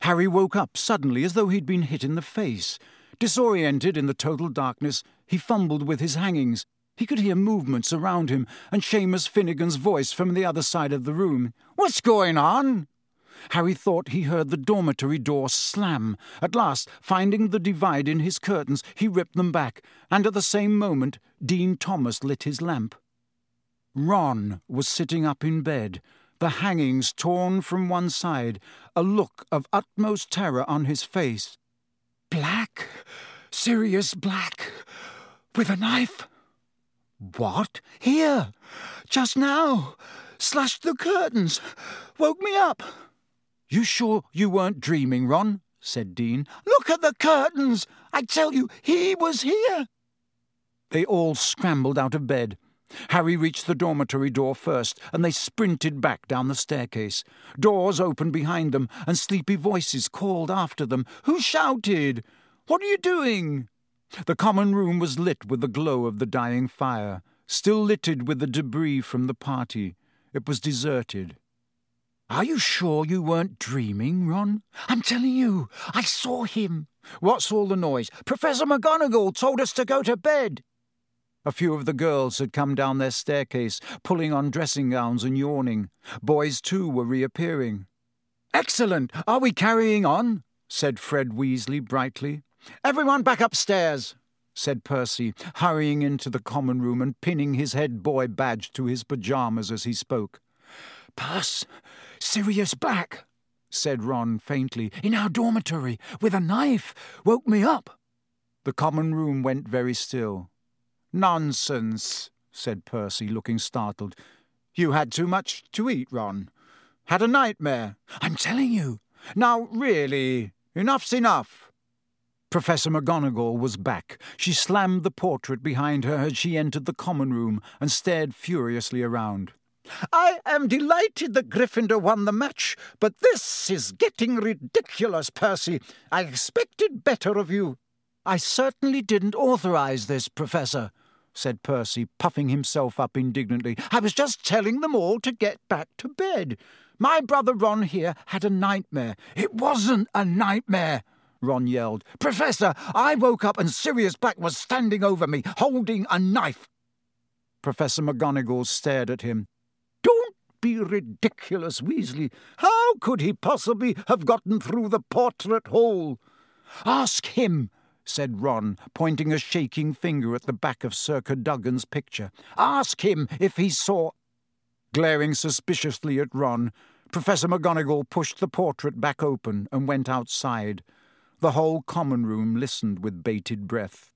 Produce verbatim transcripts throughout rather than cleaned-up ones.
Harry woke up suddenly as though he'd been hit in the face. Disoriented in the total darkness, he fumbled with his hangings. He could hear movements around him and Seamus Finnegan's voice from the other side of the room. "What's going on?" Harry thought he heard the dormitory door slam. At last, finding the divide in his curtains, he ripped them back, and at the same moment Dean Thomas lit his lamp. Ron was sitting up in bed, the hangings torn from one side, a look of utmost terror on his face. "Black, Sirius Black, with a knife." "What?" "Here, just now, slashed the curtains, woke me up." "You sure you weren't dreaming, Ron?" said Dean. "Look at the curtains! I tell you, he was here." They all scrambled out of bed. Harry reached the dormitory door first, and they sprinted back down the staircase. Doors opened behind them, and sleepy voices called after them. Who shouted? "What are you doing?" The common room was lit with the glow of the dying fire, still littered with the debris from the party. It was deserted. "Are you sure you weren't dreaming, Ron?" "I'm telling you, I saw him." "What's all the noise?" "Professor McGonagall told us to go to bed." A few of the girls had come down their staircase, pulling on dressing gowns and yawning. Boys, too, were reappearing. "Excellent! Are we carrying on?" said Fred Weasley brightly. "Everyone back upstairs," said Percy, hurrying into the common room and pinning his head boy badge to his pyjamas as he spoke. "Percy, Sirius Black," said Ron faintly, "in our dormitory, with a knife, woke me up." The common room went very still. "Nonsense," said Percy, looking startled. "You had too much to eat, Ron. Had a nightmare." "I'm telling you." "Now, really, enough's enough." Professor McGonagall was back. She slammed the portrait behind her as she entered the common room and stared furiously around. "I am delighted that Gryffindor won the match, but this is getting ridiculous, Percy. I expected better of you." "I certainly didn't authorize this, Professor," said Percy, puffing himself up indignantly. "I was just telling them all to get back to bed. My brother Ron here had a nightmare." "It wasn't a nightmare," Ron yelled. "Professor, I woke up and Sirius Black was standing over me, holding a knife." Professor McGonagall stared at him. "Don't be ridiculous, Weasley. How could he possibly have gotten through the portrait hole?" "Ask him," said Ron, pointing a shaking finger at the back of Sir Cadogan's picture. "Ask him if he saw—" Glaring suspiciously at Ron, Professor McGonagall pushed the portrait back open and went outside. The whole common room listened with bated breath.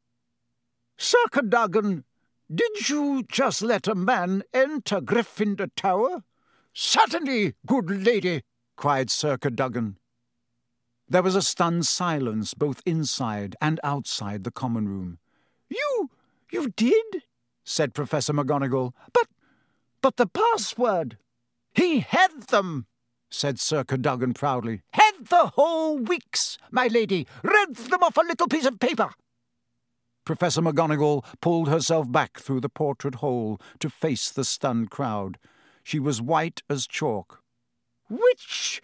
"Sir Cadogan, did you just let a man enter Gryffindor Tower?" "Certainly, good lady," cried Sir Cadogan. There was a stunned silence both inside and outside the common room. You, you did?" said Professor McGonagall. But, but the password." "He had them," said Sir Cadogan proudly. "Had the whole weeks, my lady. Read them off a little piece of paper." Professor McGonagall pulled herself back through the portrait hole to face the stunned crowd. She was white as chalk. "Which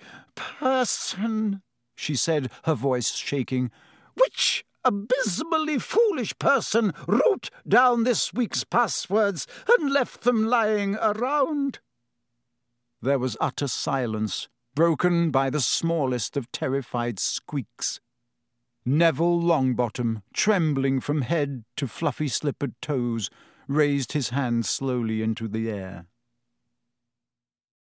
person," she said, her voice shaking, "which abysmally foolish person wrote down this week's passwords and left them lying around?" There was utter silence, broken by the smallest of terrified squeaks. Neville Longbottom, trembling from head to fluffy slippered toes, raised his hand slowly into the air.